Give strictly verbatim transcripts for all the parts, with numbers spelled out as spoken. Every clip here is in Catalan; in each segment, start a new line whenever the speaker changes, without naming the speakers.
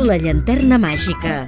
La llanterna màgica.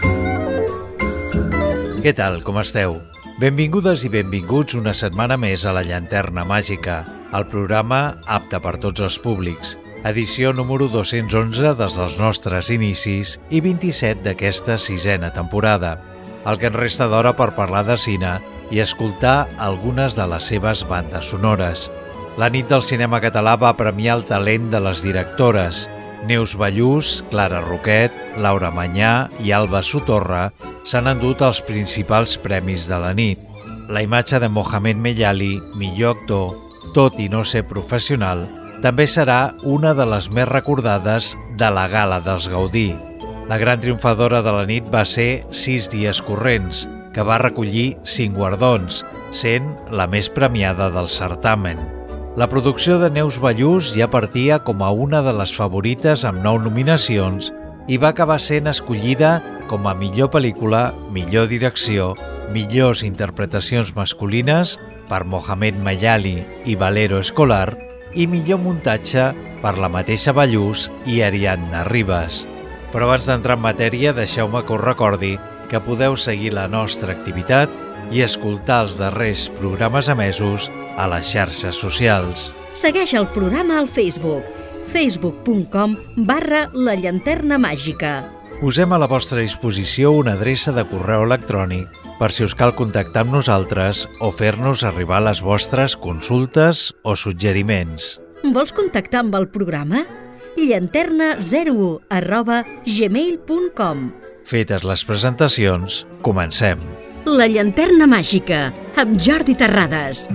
Què tal, com esteu? Benvingudes i benvinguts una setmana més a La llanterna màgica, el programa apte per tots els públics. Edició número dos-cents onze des dels nostres inicis i vint-i-set d'aquesta sisena temporada. El que ens resta d'hora per parlar de cine i escoltar algunes de les seves bandes sonores. La nit del cinema català va premiar el talent de les directores. Neus Ballús, Clara Roquet, Laura Mañá i Alba Sotorra s'han endut els principals premis de la nit. La imatge de Mohamed Mejali, millor actor, tot i no ser professional, també serà una de les més recordades de la Gala dels Gaudí. La gran triomfadora de la nit va ser Sis dies corrents, que va recollir cinc guardons, sent la més premiada del certamen. La producció de Neus Ballús ja partia com a una de les favorites amb nou nominacions i va acabar sent escollida com a millor pel·lícula, millor direcció, millors interpretacions masculines per Mohamed Mejali i Valero Escolar i millor muntatge per la mateixa Ballús i Ariadna Ribas. Però abans d'entrar en matèria, deixeu-me que us recordi que podeu seguir la nostra activitat i escoltar els darrers programes emesos a les xarxes socials.
Segueix el programa al Facebook, facebook punt com barra la llanterna màgica.
Posem a la vostra disposició una adreça de correu electrònic per si us cal contactar amb nosaltres o fer-nos arribar les vostres consultes o suggeriments.
Vols contactar amb el programa? llanterna zero u arroba gmail punt com.
Fetes les presentacions, comencem.
La llanterna màgica, amb Jordi Terrades.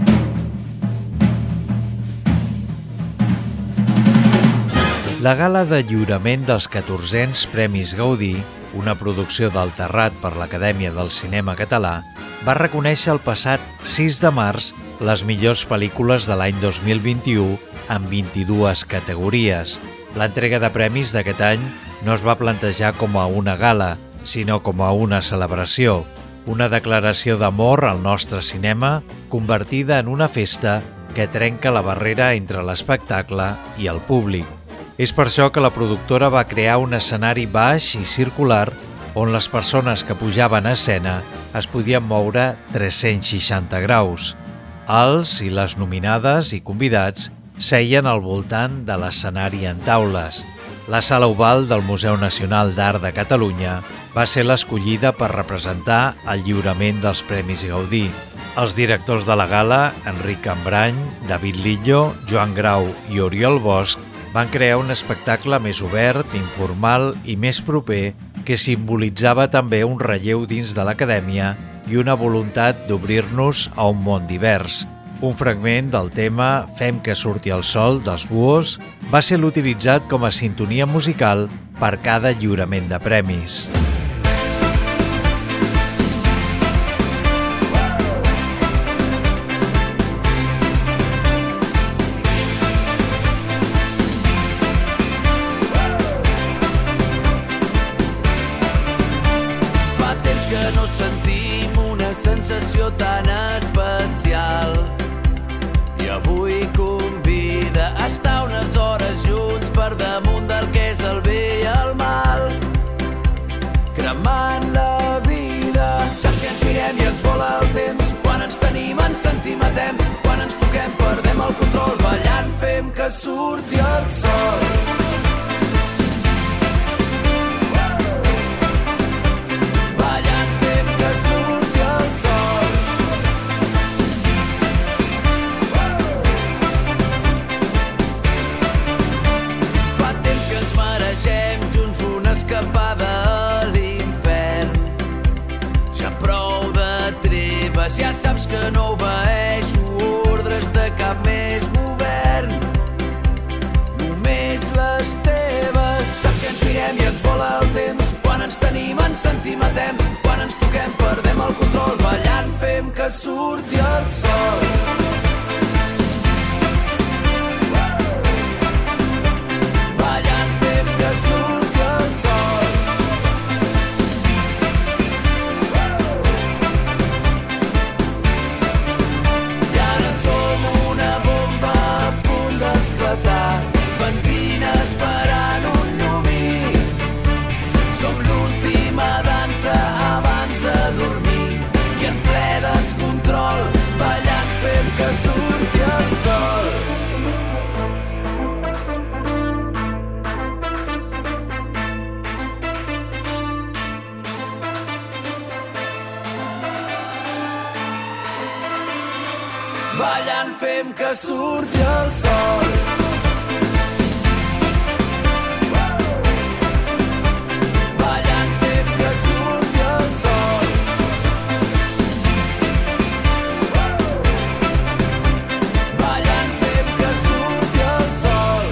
La gala de lliurament dels catorzens Premis Gaudí, una producció del Terrat per l'Acadèmia del Cinema Català, va reconèixer el passat sis de març les millors pel·lícules de l'any dos mil vint-i-u en vint-i-dues categories. L'entrega de premis d'aquest any no es va plantejar com a una gala, sinó com a una celebració, una declaració d'amor al nostre cinema convertida en una festa que trenca la barrera entre l'espectacle i el públic. És per això que la productora va crear un escenari baix i circular on les persones que pujaven a escena es podien moure tres-cents seixanta graus. Els i les nominades i convidats seien al voltant de l'escenari en taules. La sala oval del Museu Nacional d'Art de Catalunya va ser l'escollida per representar el lliurament dels Premis Gaudí. Els directors de la gala, Enric Cambrany, David Lillo, Joan Grau i Oriol Bosch, van crear un espectacle més obert, informal i més proper que simbolitzava també un relleu dins de l'acadèmia i una voluntat d'obrir-nos a un món divers. Un fragment del tema Fem que surti el sol dels Buhos va ser l'utilitzat com a sintonia musical per cada lliurament de premis.
Fa temps que no sentim una sensació tan especial. I avui convida a estar unes hores junts per damunt del que és el bé i el mal, cremant la vida. Saps que ens mirem i ens vola el temps, quan ens tenim ens sentim a temps, quan ens toquem perdem el control, ballant fem que surti el sol. Ballant fem que surti el sol. Mereixem junts una escapada a l'infern. Ja prou de treves, ja saps que no obeeixo ordres de cap més govern, només les teves. Saps que ens mirem i ens vola el temps, quan ens tenim ens sentim a temps, quan ens toquem perdem el control, ballant fem que surti el sol. Benzina esperant un llumí. ballant fem que surti el sol. Ballant fem que surti el sol. Ballant fem que surti el sol.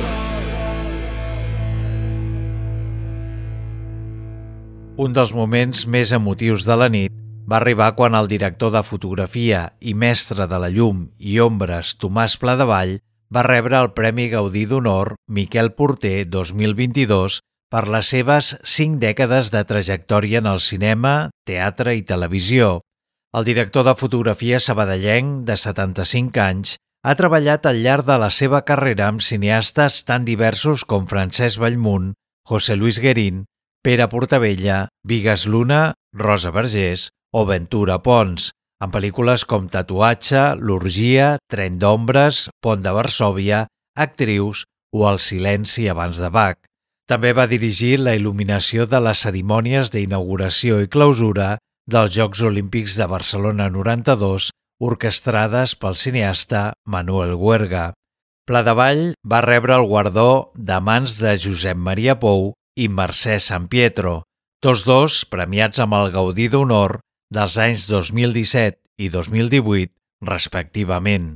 Un dels moments més emotius de la nit va arribar quan el director de fotografia i mestre de la llum i ombres Tomàs Pladevall va rebre el Premi Gaudí d'Honor Miquel Porter dos mil vint-i-dos per les seves cinc dècades de trajectòria en el cinema, teatre i televisió. El director de fotografia sabadellenc, de setanta-cinc anys, ha treballat al llarg de la seva carrera amb cineastes tan diversos com Francesc Bellmunt, José Luis Guerín, Pere Portabella, Vigas Luna, Rosa Vergés o Ventura Pons, en pel·lícules com Tatuatge, L'Orgia, Tren d'ombres, Pont de Varsòvia, Actrius o El silenci abans de Bach. També va dirigir la il·luminació de les cerimònies d'inauguració i clausura dels Jocs Olímpics de Barcelona noranta-dos, orquestrades pel cineasta Manuel Huerga. Pladevall va rebre el guardó de mans de Josep Maria Pou i Mercè Sampietro, tots dos premiats amb el Gaudí d'Honor dels anys dos mil disset i dos mil divuit, respectivament.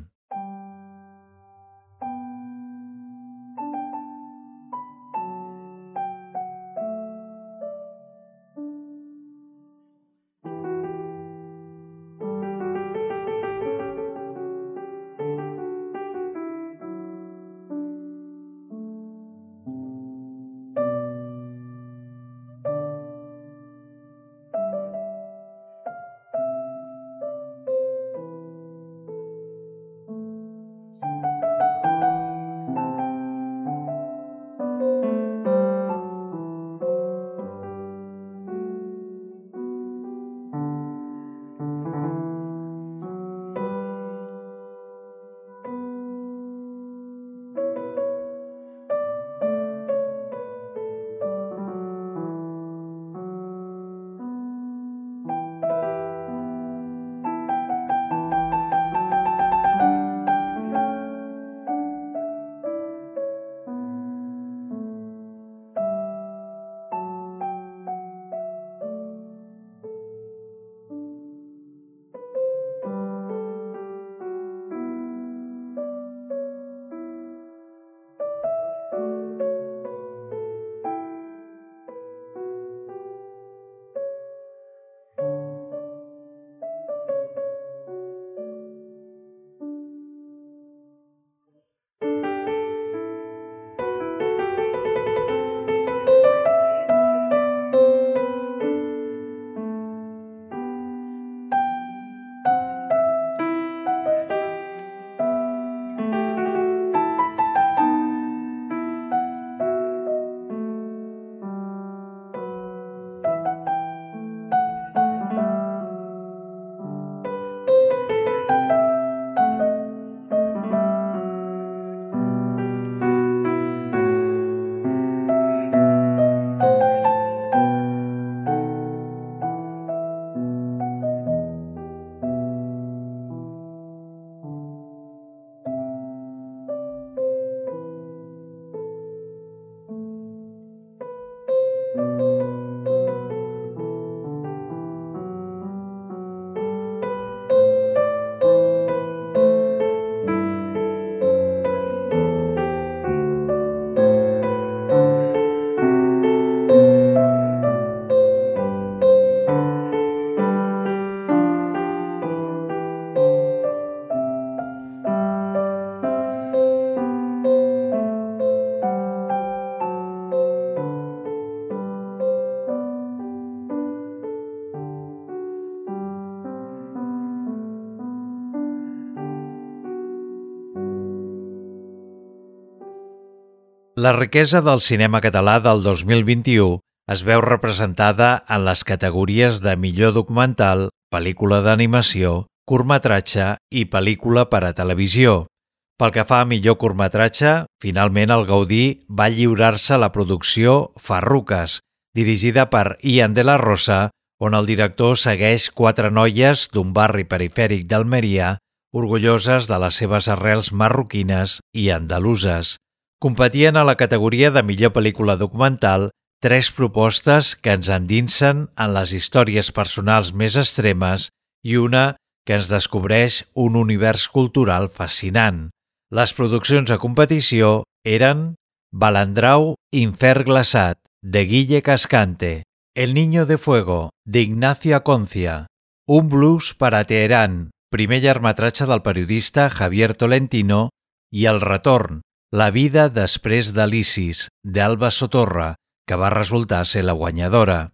La riquesa del cinema català del dos mil vint-i-u es veu representada en les categories de millor documental, pel·lícula d'animació, curtmetratge i pel·lícula per a televisió. Pel que fa a millor curtmetratge, finalment el Gaudí va lliurar-se a la producció Farruques, dirigida per Ian de la Rosa, on el director segueix quatre noies d'un barri perifèric d'Almeria orgulloses de les seves arrels marroquines i andaluses. Competien a la categoria de millor pel·lícula documental tres propostes que ens endinsen en les històries personals més extremes i una que ens descobreix un univers cultural fascinant. Les produccions a competició eren Balandrau, Infern glaçat, de Guille Cascante, El niño de fuego, d'Ignacio Aconcia, Un blues per a Teherán, primer llargmetratge del periodista Javier Tolentino, i El retorn, La vida després d'Elisis, d'Alba Sotorra, que va resultar ser la guanyadora.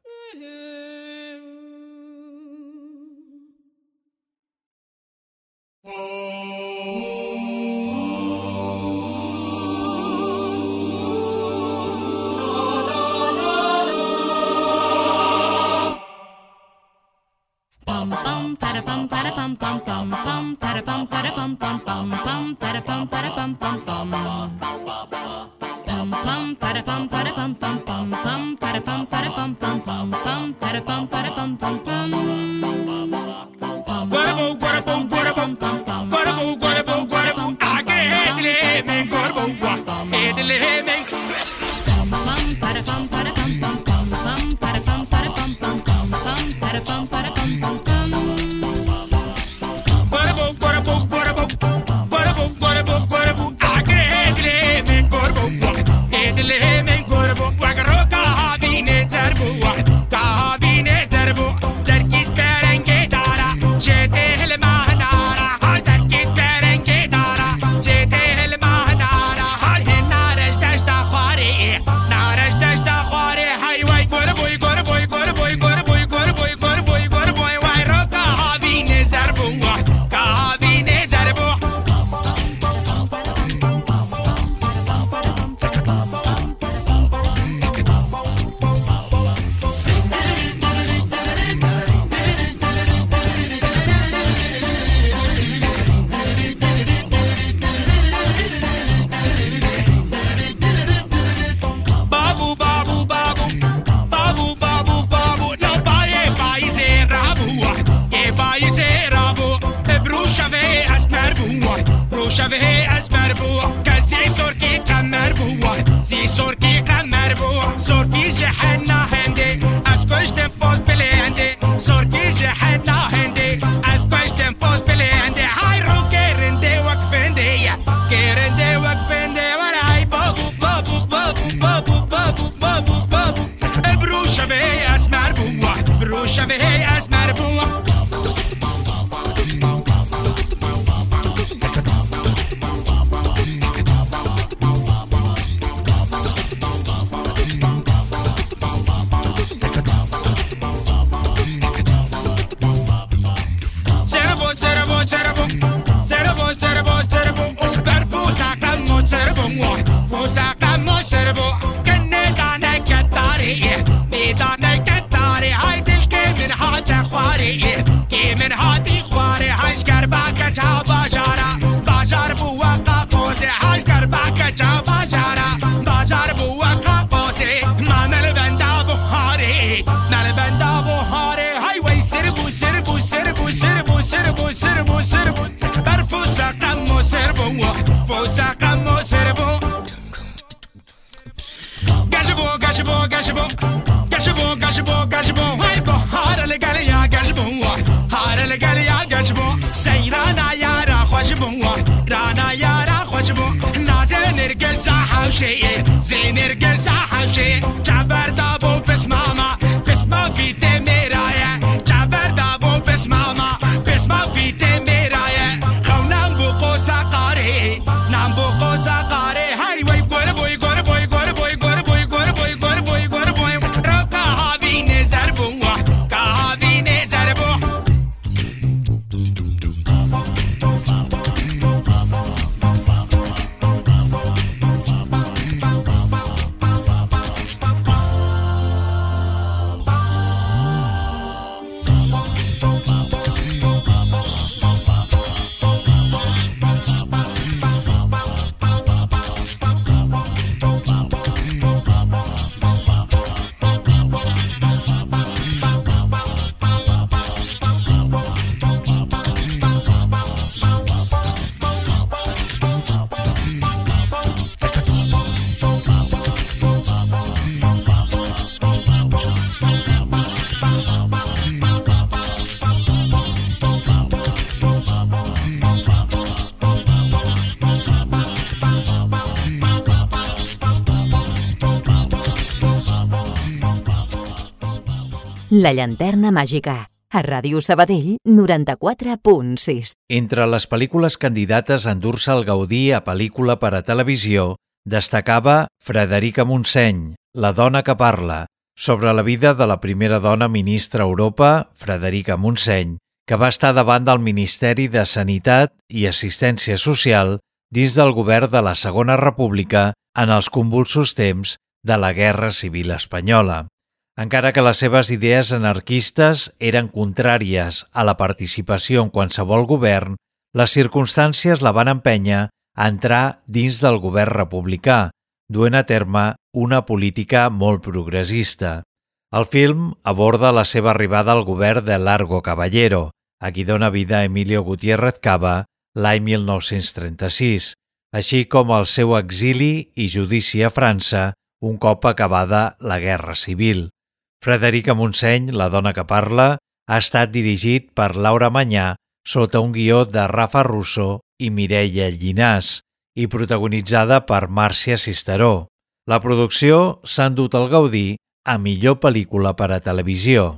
La llanterna màgica, a Ràdio Sabadell noranta-quatre punt sis.
Entre les pel·lícules candidates a endur-se el Gaudí a pel·lícula per a televisió, destacava Frederica Montseny, La dona que parla, sobre la vida de la primera dona ministra a Europa, Frederica Montseny, que va estar davant del Ministeri de Sanitat i Assistència Social dins del govern de la Segona República en els convulsos temps de la Guerra Civil Espanyola. Encara que les seves idees anarquistes eren contràries a la participació en qualsevol govern, les circumstàncies la van empènyer a entrar dins del govern republicà, duent a terme una política molt progressista. El film aborda la seva arribada al govern de Largo Caballero, a qui dona vida Emilio Gutiérrez Cava l'any mil nou-cents trenta-sis, així com el seu exili i judici a França un cop acabada la Guerra Civil. Frederica Montseny, La dona que parla, ha estat dirigit per Laura Mañà sota un guió de Rafa Russo i Mireia Llinàs i protagonitzada per Màrcia Cisteró. La producció s'ha endut el Gaudí a millor pel·lícula per a televisió.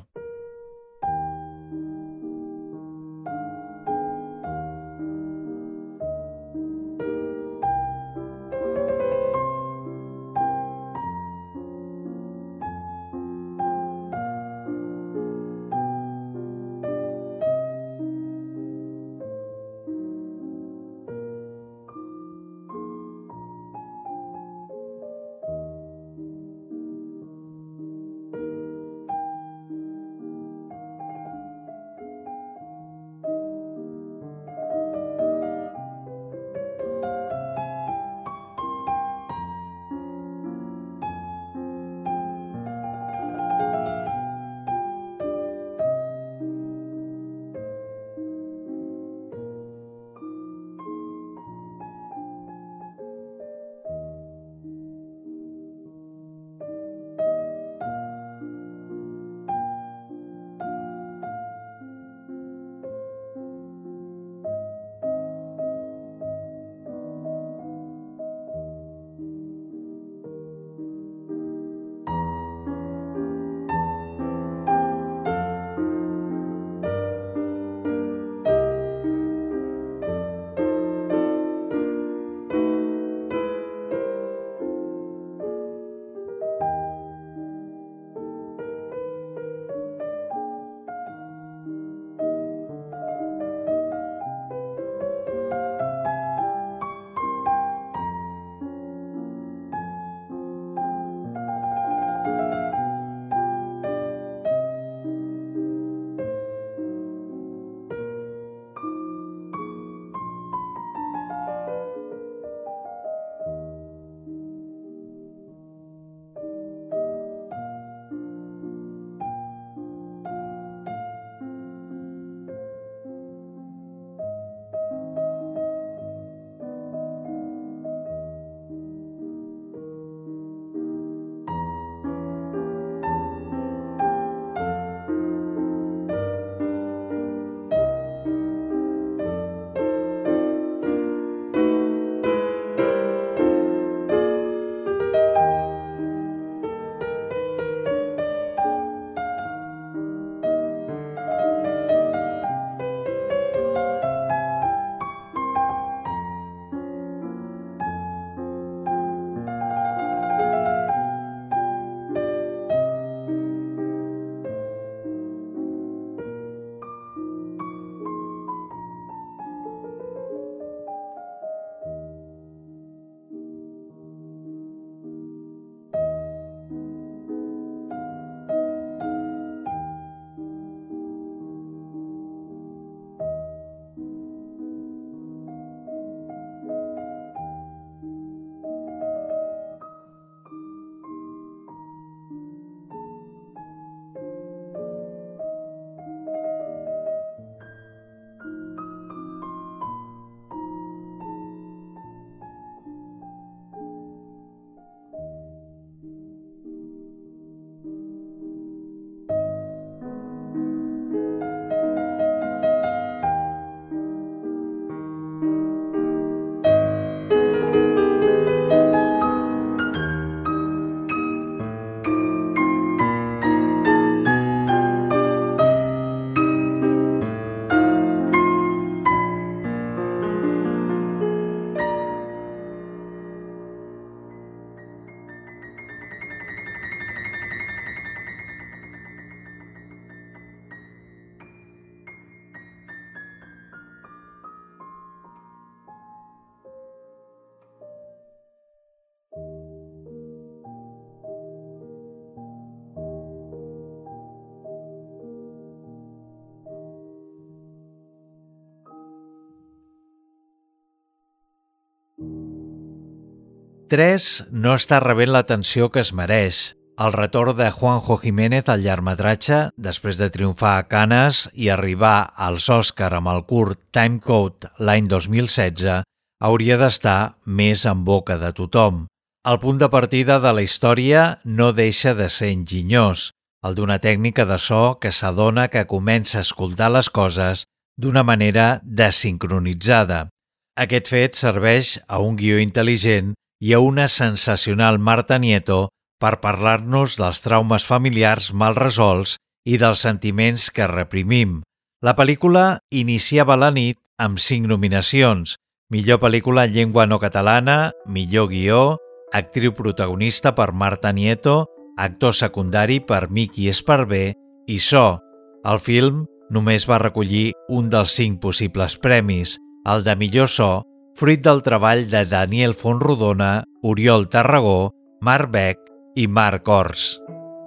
tres no està rebent l'atenció que es mereix. El retorn de Juanjo Jiménez al llargmetratge, després de triomfar a Cannes i arribar als Òscar amb el curt Timecode l'any dos mil setze, hauria d'estar més en boca de tothom. El punt de partida de la història no deixa de ser enginyós, el d'una tècnica de so que s'adona que comença a escoltar les coses d'una manera desincronitzada. Aquest fet serveix a un guió intel·ligent i a una sensacional Marta Nieto per parlar-nos dels traumes familiars mal resolts i dels sentiments que reprimim. La pel·lícula iniciava la nit amb cinc nominacions: millor pel·lícula en llengua no catalana, millor guió, actriu protagonista per Marta Nieto, actor secundari per Miki Esparvé i so. El film només va recollir un dels cinc possibles premis, el de millor so, fruit del treball de Daniel Fontrodona, Oriol Tarragó, Marc Beck i Marc Ors.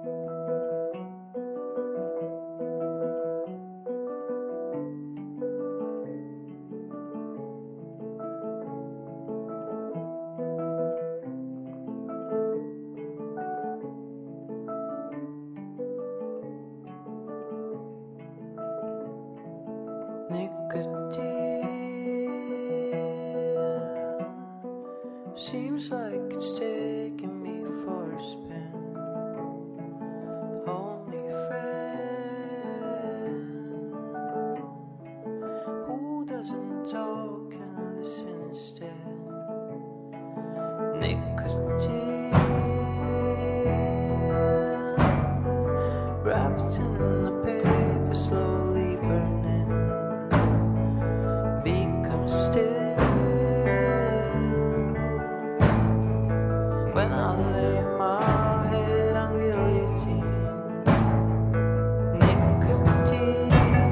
Seems like it's taking me for a spin. Only friend who doesn't talk and listen instead. Nicotine wrapped in the paper, slowly burning, becomes still. When I lay my head on guillotine, nicotine,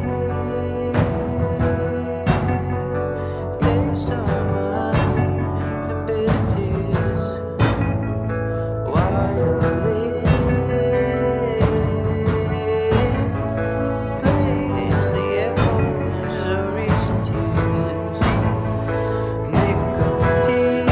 taste of money and bitter tears, while you live, playing the echoes of recent years, nicotine.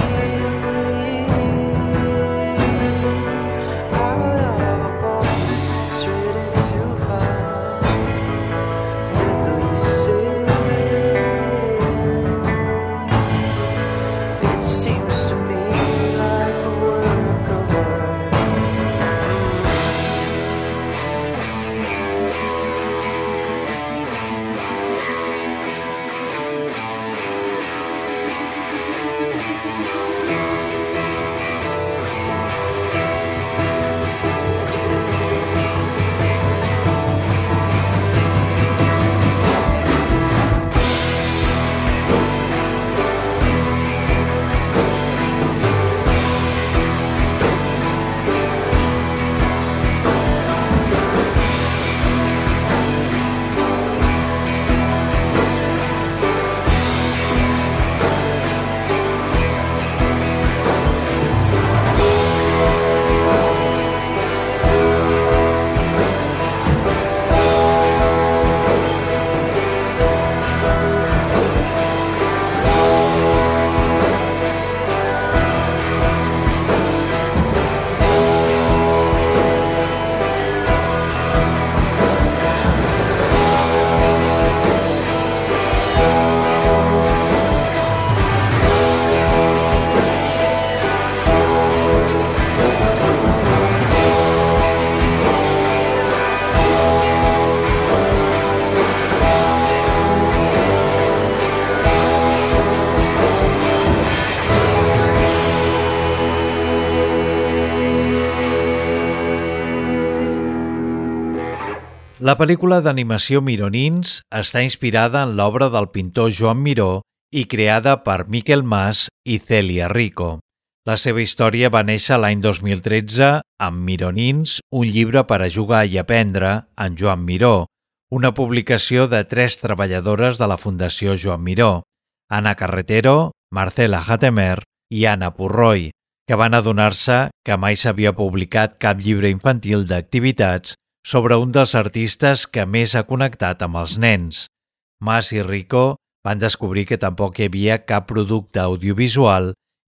La pel·lícula d'animació Mironins està inspirada en l'obra del pintor Joan Miró i creada per Miquel Mas i Celia Rico. La seva història va néixer l'any dos mil tretze amb Mironins, un llibre per a jugar i aprendre, en Joan Miró, una publicació de tres treballadores de la Fundació Joan Miró, Ana Carretero, Marcela Hatemer i Anna Purroy, que van adonar-se que mai s'havia publicat cap llibre infantil d'activitats sobre un dels artistes que més ha connectat amb els nens. Mas i Rico van descobrir que tampoc hi havia cap producte audiovisual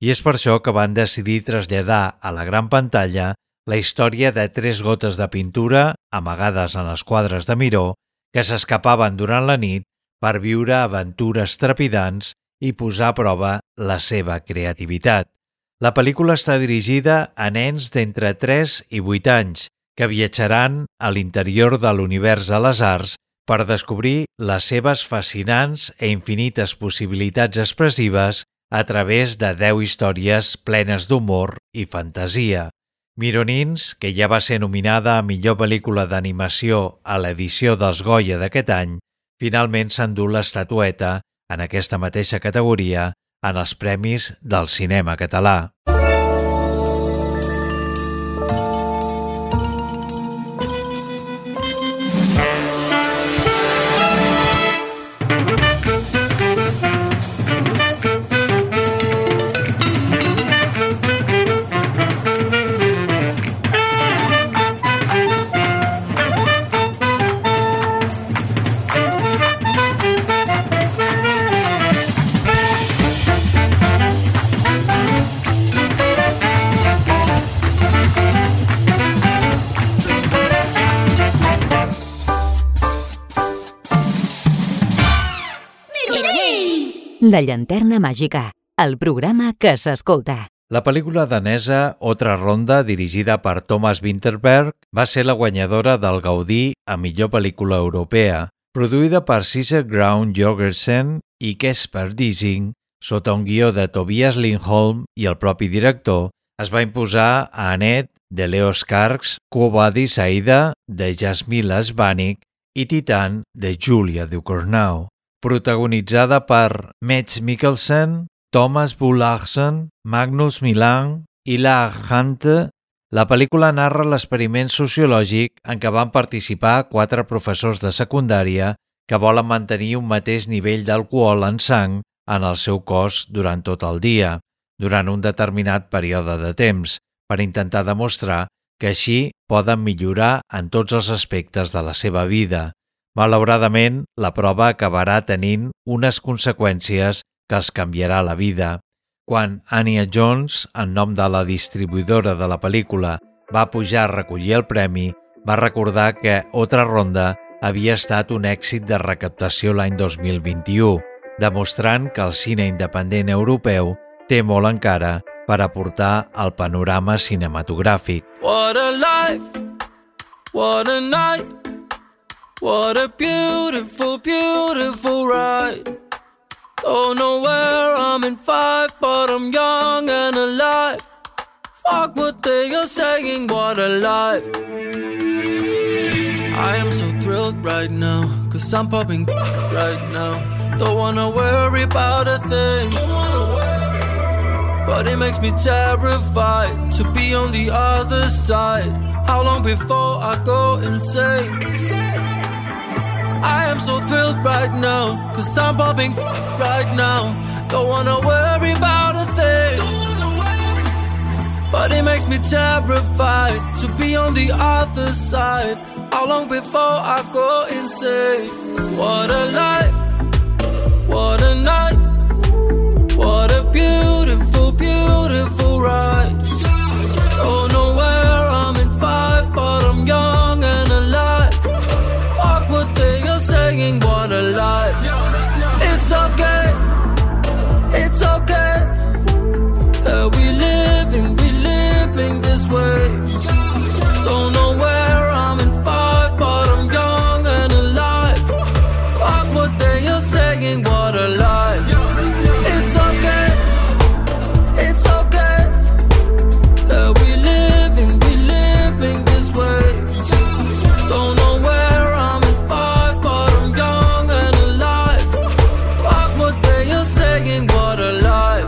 i és per això que van decidir traslladar a la gran pantalla la història de tres gotes de pintura amagades en els quadres de Miró que s'escapaven durant la nit per viure aventures trepidants i posar a prova la seva creativitat. La pel·lícula està dirigida a nens d'entre tres i vuit anys que viatjaran a l'interior de l'univers de les arts per descobrir les seves fascinants e infinites possibilitats expressives a través de deu històries plenes d'humor i fantasia. Mironins, que ja va ser nominada a millor pel·lícula d'animació a l'edició dels Goya d'aquest any, finalment s'endú l'estatueta en aquesta mateixa categoria en els Premis del Cinema Català.
La llanterna màgica, el programa que s'escolta.
La pel·lícula danesa Otra Ronda, dirigida per Thomas Vinterberg, va ser la guanyadora del Gaudí a millor pel·lícula europea, produïda per Sissel Graun Jorgensen i Kasper Dissing, sota un guió de Tobias Lindholm i el propi director, es va imposar a Annette, de Leo Skarks, Quo Vadis Aida, de Jasmila Svanik i Titan, de Julia Ducournau. Protagonitzada per Mads Mikkelsen, Thomas Bo Larsen, Magnus Milan i Lars Hante, la pel·lícula narra l'experiment sociològic en què van participar quatre professors de secundària que volen mantenir un mateix nivell d'alcohol en sang en el seu cos durant tot el dia, durant un determinat període de temps, per intentar demostrar que així poden millorar en tots els aspectes de la seva vida. Malauradament, la prova acabarà tenint unes conseqüències que els canviarà la vida. Quan Anya Jones, en nom de la distribuïdora de la pel·lícula, va pujar a recollir el premi, va recordar que Otra Ronda havia estat un èxit de recaptació l'any dos mil vint-i-u, demostrant que el cine independent europeu té molt encara per aportar al panorama cinematogràfic.
What a life, what a night, what a beautiful, beautiful ride. Don't know where I'm in five, but I'm young and alive. Fuck what they are saying, what a life. I am so thrilled right now, cause I'm popping right now. Don't wanna worry about a thing, but it makes me terrified to be on the other side. How long before I go insane? I am so thrilled right now, cause I'm popping right now. Don't wanna worry about a thing, but it makes me terrified to be on the other side. How long before I go insane? What a life, what a night, what a beautiful, beautiful ride. Don't know where I'm in five, but I'm young and alive. Fuck what they are saying, what a life. It's okay, it's okay that we living, we living this way. Don't know where I'm in five, but I'm young and alive. Fuck what they are saying, what a life. It's okay, it's okay that we living, we living this way. Don't know where I'm in five, but I'm young and alive. Fuck what they are saying, what a life.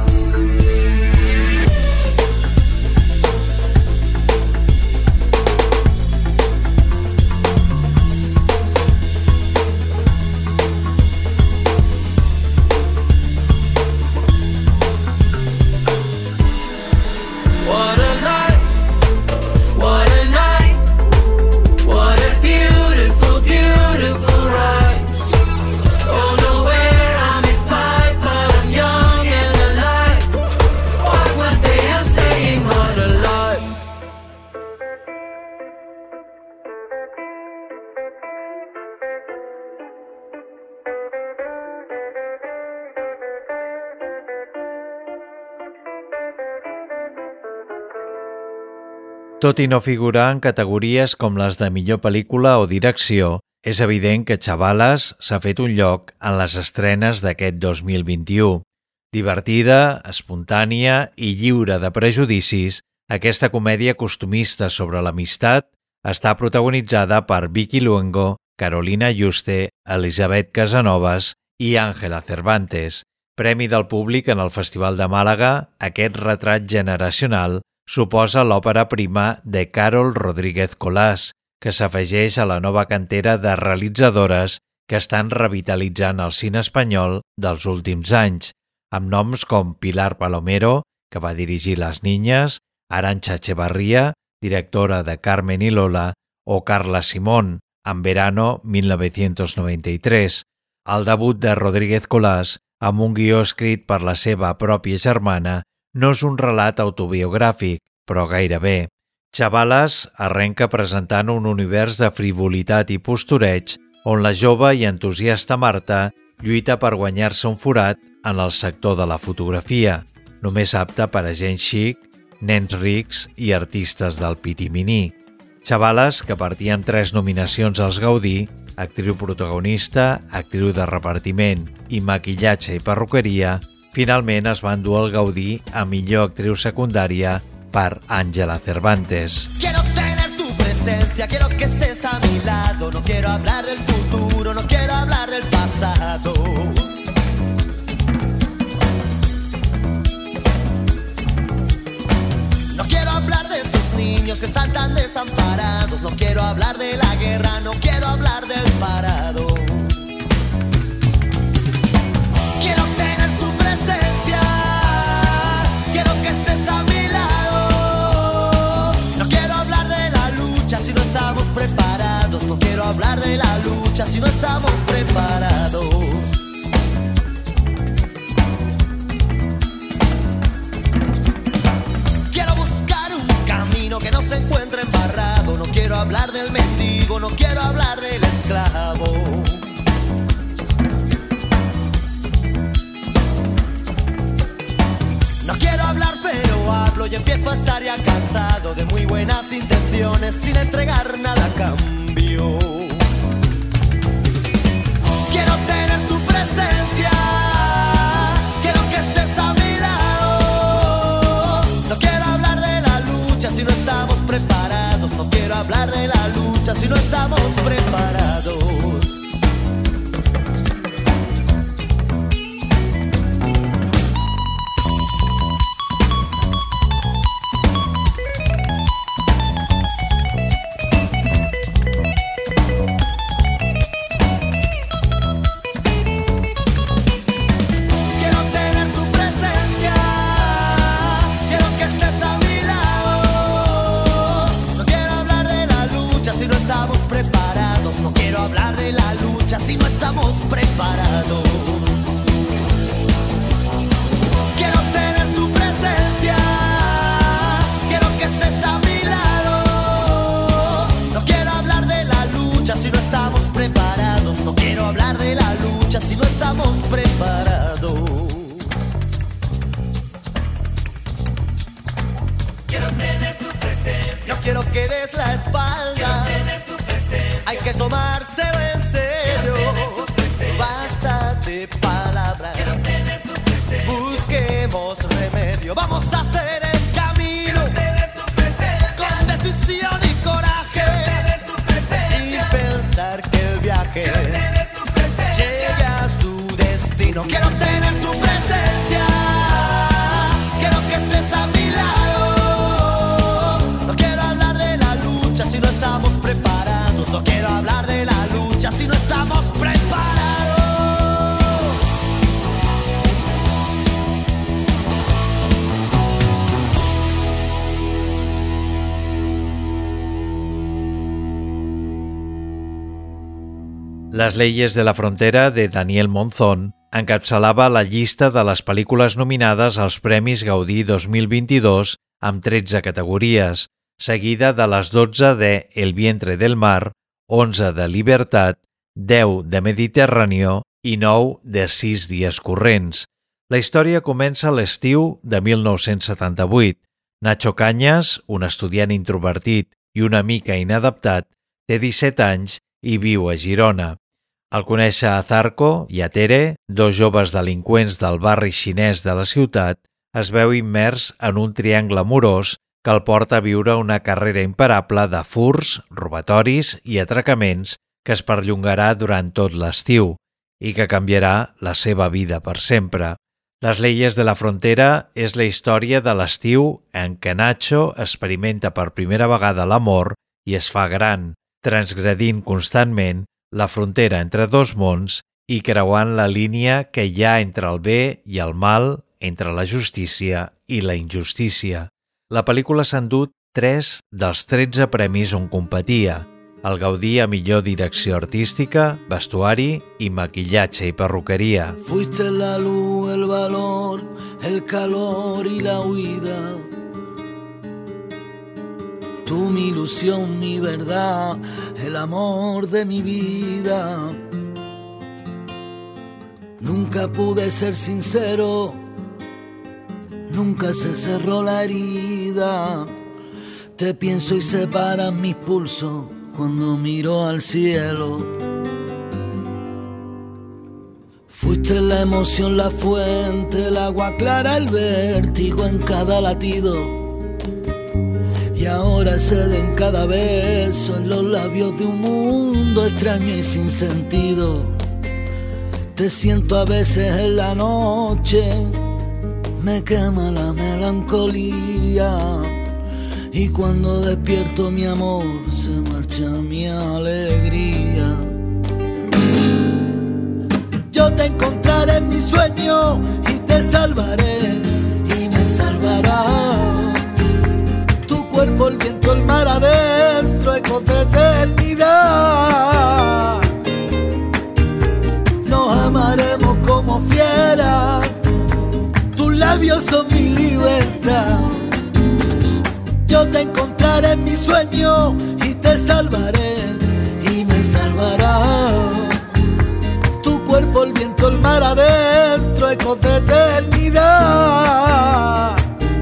Tot i no figurar en categories com les de millor pel·lícula o direcció, és evident que Chavalas s'ha fet un lloc en les estrenes d'aquest dos mil vint-i-u. Divertida, espontània i lliure de prejudicis, aquesta comèdia costumista sobre l'amistat està protagonitzada per Vicky Luengo, Carolina Juste, Elisabet Casanovas i Ángela Cervantes. Premi del públic en el Festival de Màlaga, aquest retrat generacional suposa l'òpera prima de Carol Rodríguez Colás, que s'afegeix a la nova cantera de realitzadores que estan revitalitzant el cine espanyol dels últims anys, amb noms com Pilar Palomero, que va dirigir Les Niñas, Arantxa Echevarría, directora de Carmen y Lola, o Carla Simón, en Verano mil nou-cents noranta-tres. El debut de Rodríguez Colás, amb un guió escrit per la seva pròpia germana, no és un relat autobiogràfic, però gairebé. Chavalas arrenca presentant un univers de frivolitat i postureig on la jove i entusiasta Marta lluita per guanyar-se un forat en el sector de la fotografia, només apte per a gent xic, nens rics i artistes del pitiminí. Chavalas, que partia amb tres nominacions als Gaudí, actriu protagonista, actriu de repartiment i maquillatge i perruqueria, finalment es va endur el Gaudí a millor actriu secundària per Ángela Cervantes.
Quiero tener tu presencia, quiero que estés a mi lado, no quiero hablar del futuro, no quiero hablar del pasado. No quiero hablar de esos niños que están tan desamparados, no quiero hablar de la guerra, no quiero hablar del parado. Quiero tener tu presencia, quiero que estés a mi lado. No quiero hablar de la lucha si no estamos preparados, no quiero hablar de la lucha si no estamos preparados. Que no se encuentre embarrado, no quiero hablar del mendigo, no quiero hablar del esclavo. No quiero hablar pero hablo y empiezo a estar ya cansado de muy buenas intenciones sin entregar nada a cambio. Quiero tener tu presencia, quiero que estés a mi lado. No quiero hablar de la lucha si no estamos preparados, no quiero hablar de la lucha si no estamos preparados. Si no estamos preparados, quiero tener tu presencia, quiero que estés a mi lado. No quiero hablar de la lucha si no estamos preparados, no quiero hablar de la lucha si no estamos preparados. Quiero tener tu presencia, no quiero que des la espalda. Quiero tener tu presencia, hay que tomárselo en serio. Basta de palabras, busquemos remedio. Vamos a hacer el camino con decisión y coraje, sin pensar que el viaje llegue a su destino. Quiero tener tu presencia, quiero que estés a mi lado. No quiero hablar de la lucha si no estamos preparados, no quiero hablar de la lucha si no estamos preparados.
Las leyes de la frontera, de Daniel Monzón, encapçalava la llista de les pel·lícules nominades als Premis Gaudí dos mil vint-i-dos amb tretze categories, seguida de les dotze de El vientre del mar, onze de Libertat, deu de Mediterráneo i nou de Sis dies corrents. La història comença a l'estiu de mil nou-cents setanta-vuit. Nacho Cañas, un estudiant introvertit i una mica inadaptat, té disset anys i viu a Girona. Al conèixer a Zarco i a Tere, dos joves delinqüents del barri xinès de la ciutat, es veu immers en un triangle amorós que el porta a viure una carrera imparable de furts, robatoris i atracaments que es perllongarà durant tot l'estiu i que canviarà la seva vida per sempre. Las leyes de la frontera és la història de l'estiu en què Nacho experimenta per primera vegada l'amor i es fa gran, transgredint constantment la frontera entre dos mons i creuant la línia que hi ha entre el bé i el mal, entre la justícia i la injustícia. La pel·lícula s'ha endut tres dels tretze premis on competia: el Gaudí a millor direcció artística, vestuari i maquillatge i perruqueria.
Fuiste la luz, el valor, el calor y la huida. Tú mi ilusión, mi verdad, el amor de mi vida. Nunca pude ser sincero, nunca se cerró la herida. Te pienso y separan mis pulsos cuando miro al cielo. Fuiste la emoción, la fuente, el agua clara, el vértigo en cada latido. Y ahora cede en cada beso, en los labios de un mundo extraño y sin sentido. Te siento a veces en la noche, me quema la melancolía. Y cuando despierto mi amor, se marcha mi alegría. Yo te encontraré en mi sueño y te salvaré y me salvará. Tu cuerpo, el viento, el mar adentro, ecos de eternidad. Nos amaremos como fieras, tus labios son mi libertad. Yo te encontraré en mi sueño y te salvaré y me salvará. Tu cuerpo, el viento, el mar adentro, ecos de eternidad.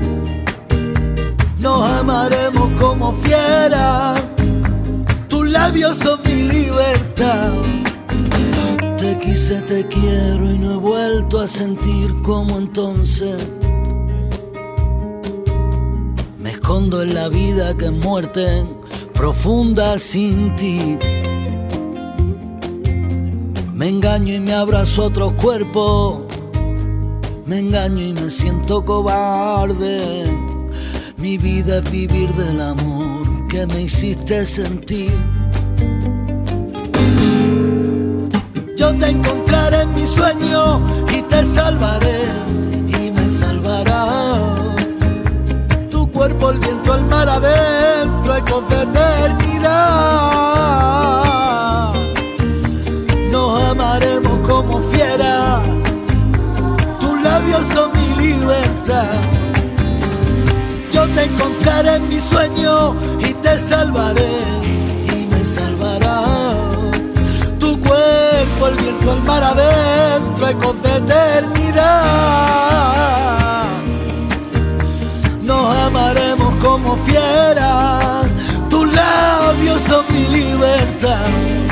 Nos amaremos como fieras, tus labios son mi libertad. Te quise, te quiero y no he vuelto a sentir como entonces. Me escondo en la vida que es muerte profunda sin ti. Me engaño y me abrazo a otros cuerpos. Me engaño y me siento cobarde. Mi vida es vivir del amor que me hiciste sentir. Yo te encontraré en mi sueño y te salvaré y me salvará. Tu cuerpo, el viento, el mar adentro, ecos de eternidad. Nos amaremos como fieras, tus labios son mi libertad. Yo te encontraré en mi sueño y te salvaré y me salvará. Tu cuerpo, el viento, el mar adentro, ecos de eternidad. Nos amaremos como fieras, tus labios son mi libertad.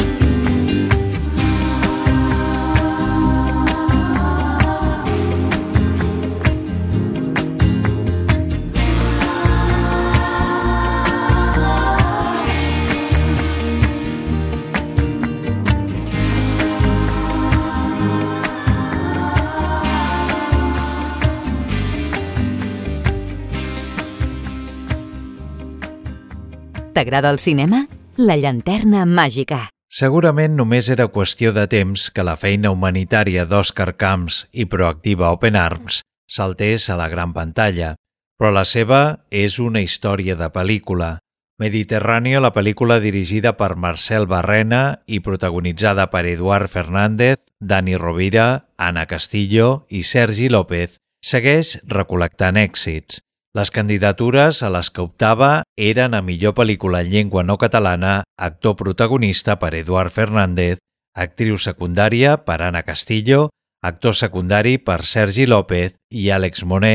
T'agrada el cinema? La llanterna màgica.
Segurament només era qüestió de temps que la feina humanitària d'Òscar Camps i Proactiva Open Arms saltés a la gran pantalla, però la seva és una història de pel·lícula. Mediterráneo, la pel·lícula dirigida per Marcel Barrena i protagonitzada per Eduard Fernández, Dani Rovira, Ana Castillo i Sergi López, segueix recol·lectant èxits. Les candidatures a les que optava eren a millor pel·lícula en llengua no catalana, actor protagonista per Eduard Fernández, actriu secundària per Ana Castillo, actor secundari per Sergi López i Àlex Moner,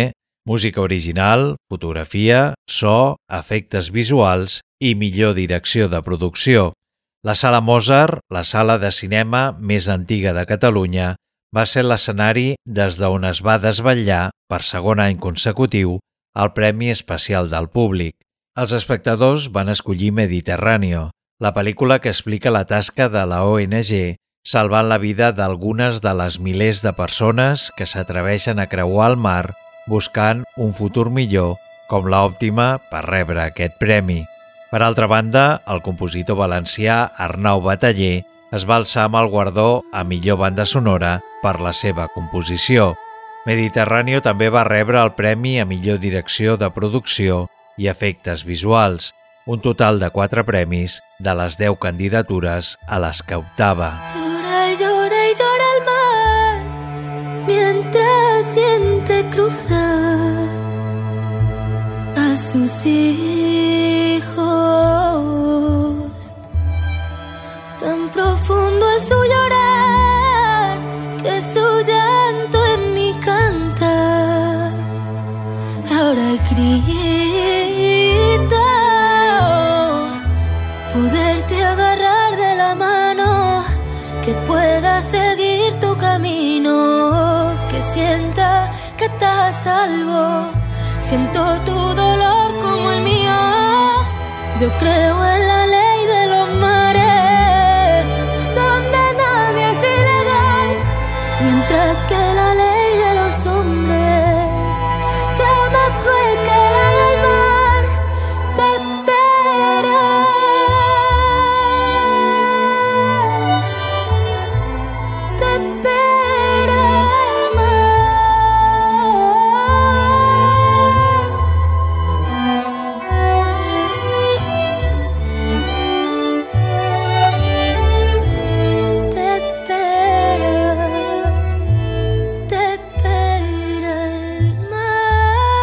música original, fotografia, so, efectes visuals i millor direcció de producció. La Sala Mozart, la sala de cinema més antiga de Catalunya, va ser l'escenari des d'on es va desvetllar, per segon any consecutiu, el Premi Especial del Públic. Els espectadors van escollir Mediterráneo, la pel·lícula que explica la tasca de la O N G salvant la vida d'algunes de les milers de persones que s'atreveixen a creuar el mar buscant un futur millor com l'òptima per rebre aquest premi. Per altra banda, el compositor valencià Arnau Bataller es va alçar amb el guardó a millor banda sonora per la seva composició. Mediterráneo també va rebre el premi a millor direcció de producció i efectes visuals, un total de quatre premis de les deu candidatures a les que optava.
Llora y llora y llora el mar mientras siente cruzar a sus hijos. Tan profundo es su llorar que su llanto en mí canta. Ahora grita poderte agarrar de la mano, que pueda seguir tu camino, que sienta que estás a salvo. Siento tu dolor como el mío. Yo creo en la ley de los mares, donde nadie es ilegal, mientras que la ley de los hombres sea más cruel que la del mar. Te espera, te espera el mar. Te espera, te espera el mar.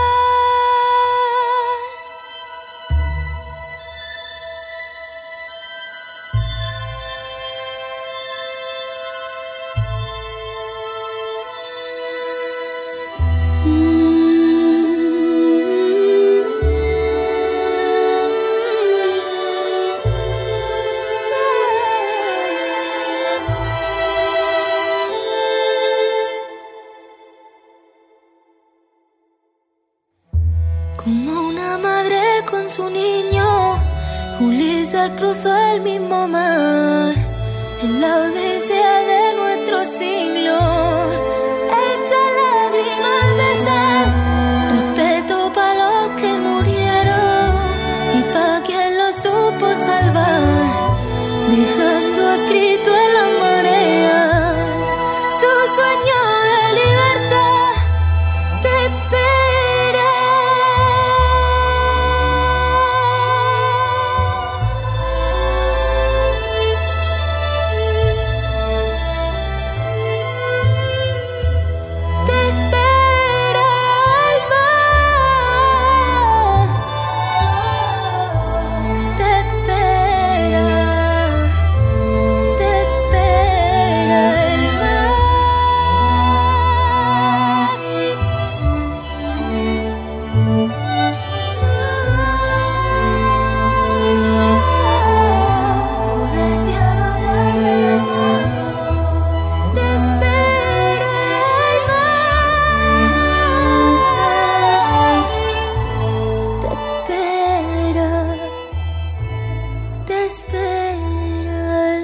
Como una madre con su niño, Ulisa cruzó el mismo mar en la odisea de nuestro siglo. Esta lágrima de sal, respeto para los que murieron y para quien lo supo salvar, dejando escrito en la marea su sueño de libertad. Te espera, te espera el mar. Te espera, te espera el Poderte agarrar de la mano, te espera el mar. Te espera, te espera el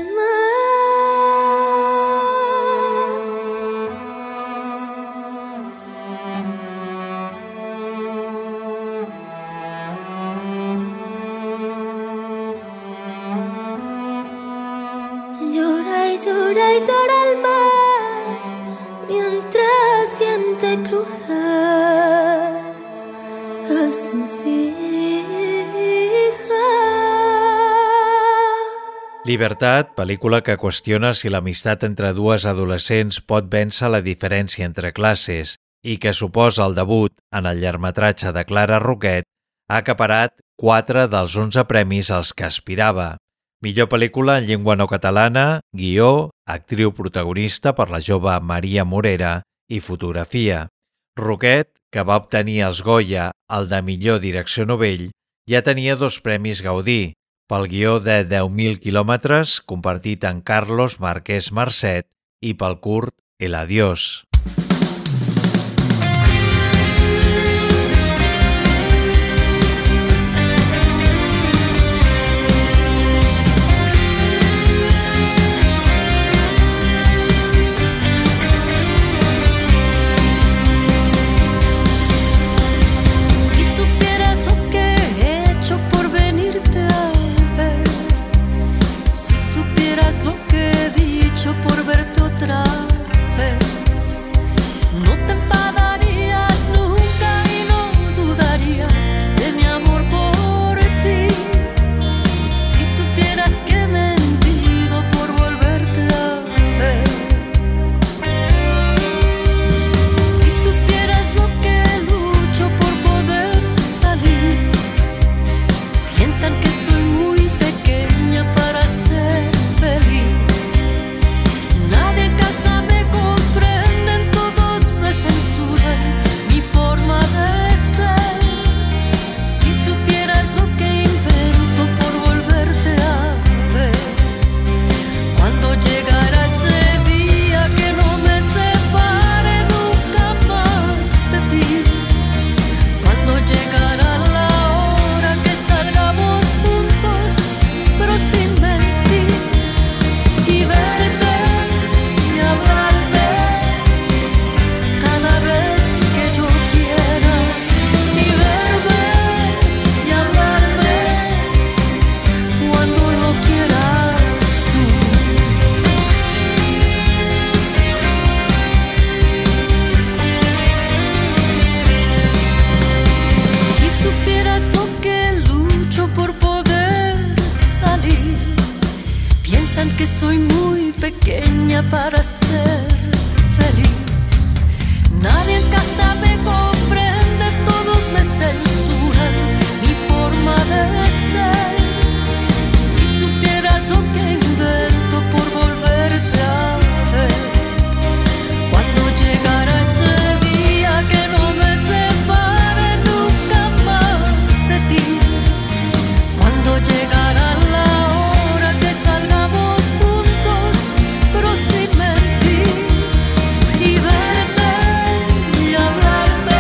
mar. Llora y llora y llora el mar mientras siente cruzar a sus hijas.
Libertat, pel·lícula que qüestiona si l'amistat entre dues adolescents pot vèncer la diferència entre classes i que suposa el debut en el llargmetratge de Clara Roquet, ha acaparat quatre dels onze premis als que aspirava. Millor pel·lícula en llengua no catalana, guió, actriu protagonista per la jove Maria Morera i fotografia. Roquet, que va obtenir els Goya, el de millor direcció novell, ja tenia dos premis Gaudí, pel guió de deu mil quilòmetres compartit amb Carlos Marquès Marcet i pel curt El Adiós.
Lo que he dicho por verte otra vez, no te enfadarías nunca y no dudarías de mi amor por ti. Si supieras que he mentido por volverte a ver, si supieras lo que lucho por poder salir, piensan que soy muy pequeña para ser feliz. Nadie en casa me comprende, todos me censuran mi forma de ser. Si supieras lo que invento por volverte a ver, cuando llegará ese día que no me separe nunca más de ti, cuando llegará la hora que salgamos juntos pero sin mentir, y verte y hablarte cada vez que yo quiera, y verme y hablarme cuando lo quieras tú. Si supieras lo que lucho por poder salir, piensan que soy muy pequeña para ser feliz. Nadie en casa me comprende, todos me censuran mi forma de ser. Si supieras lo que invento por volverte a ver, cuando llegará ese día que no me separe nunca más de ti, cuando llegará la hora que salgamos juntos pero sin mentir, y verte y hablarte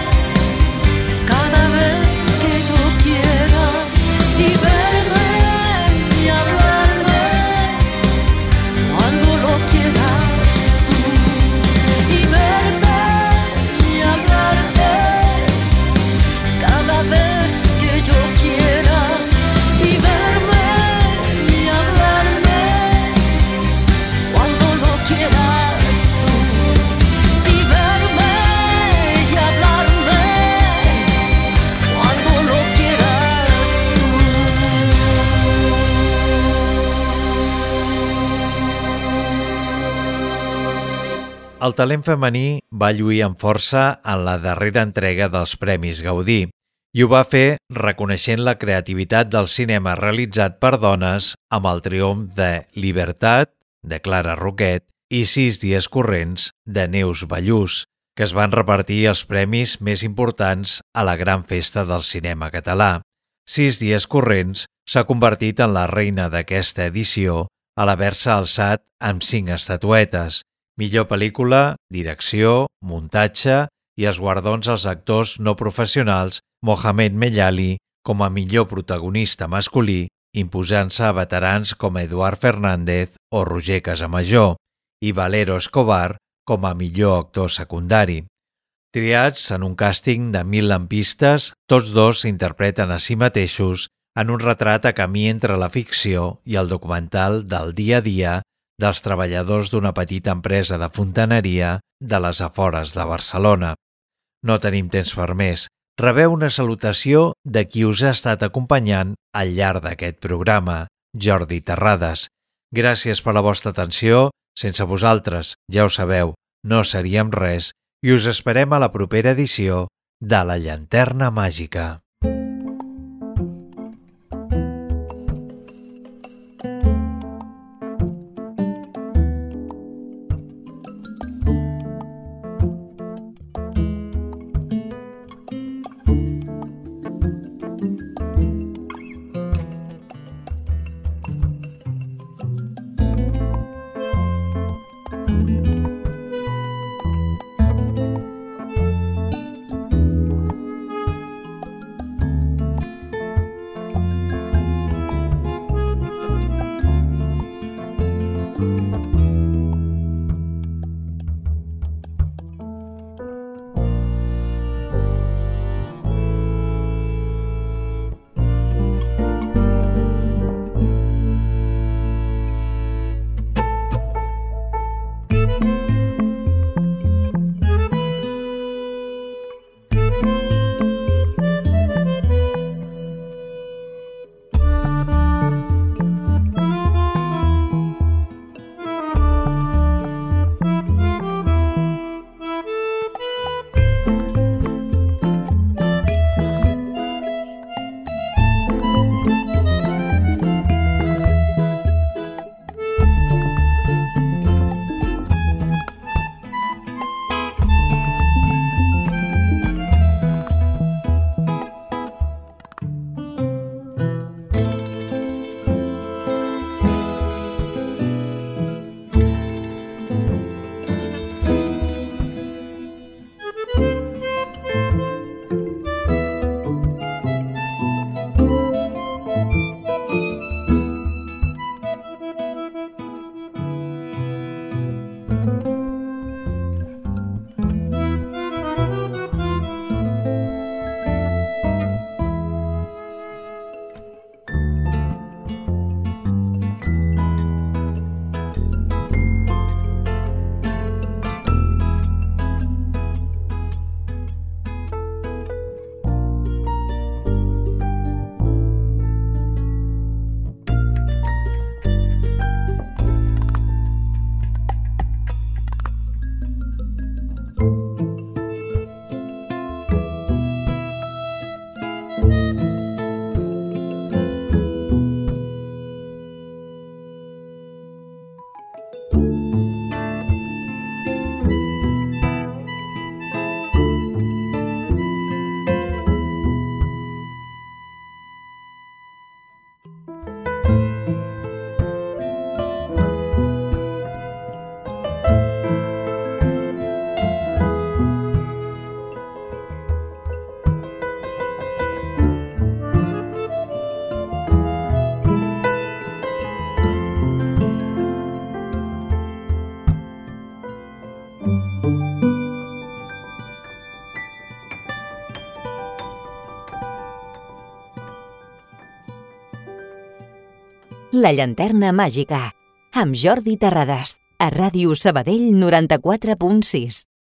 cada vez que yo quiera, y verme y hablarme cuando lo quieras tú, y verte y hablarte cada vez que yo quiera, y verme y hablarme cuando lo quieras tú, y verme y hablarme cuando lo quieras tú.
El talent femení va lluir amb força en la darrera entrega dels Premis Gaudí i ho va fer reconeixent la creativitat del cinema realitzat per dones amb el triomf de Libertat, de Clara Roquet, i Sis dies corrents, de Neus Ballús, que es van repartir els premis més importants a la gran festa del cinema català. Sis dies corrents s'ha convertit en la reina d'aquesta edició a l'haver-se alçat amb cinc estatuetes: millor pel·lícula, direcció, muntatge i els guardons als actors no professionals Mohamed Mellali com a millor protagonista masculí, imposant-se a veterans com Eduard Fernández o Roger Casamajor, i Valero Escobar com a millor actor secundari. Triats en un càsting de mil lampistes, tots dos s'interpreten a si mateixos en un retrat a camí entre la ficció i el documental del dia a dia dels treballadors d'una petita empresa de fontaneria de les afores de Barcelona. No tenim temps per més. Rebeu una salutació de qui us ha estat acompanyant al llarg d'aquest programa, Jordi Terrades. Gràcies per la vostra atenció. Sense vosaltres, ja ho sabeu, no seríem res, i us esperem a la propera edició de La Llanterna Màgica.
La llanterna màgica, amb Jordi Terrades, a Ràdio Sabadell noranta-quatre punt sis.